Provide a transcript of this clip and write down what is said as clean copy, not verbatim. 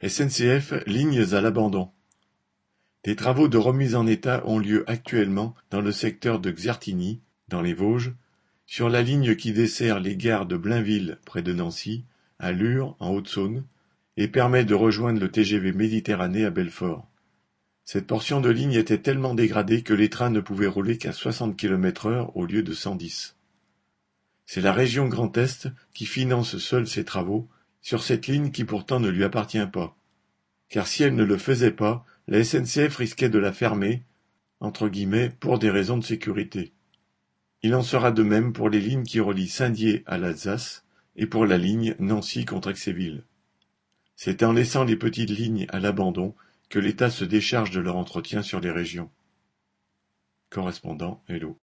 SNCF Lignes à l'abandon. Des travaux de remise en état ont lieu actuellement dans le secteur de Xertigny, dans les Vosges, sur la ligne qui dessert les gares de Blainville près de Nancy, à Lure en Haute-Saône, et permet de rejoindre le TGV Méditerranée à Belfort. Cette portion de ligne était tellement dégradée que les trains ne pouvaient rouler qu'à 60 km/h au lieu de 110. C'est la région Grand Est qui finance seule ces travaux, sur cette ligne qui pourtant ne lui appartient pas. Car si elle ne le faisait pas, la SNCF risquait de la fermer, entre guillemets, pour des raisons de sécurité. Il en sera de même pour les lignes qui relient Saint-Dié à l'Alsace et pour la ligne Nancy-Contrexéville. C'est en laissant les petites lignes à l'abandon que l'État se décharge de leur entretien sur les régions. Correspondant Hello.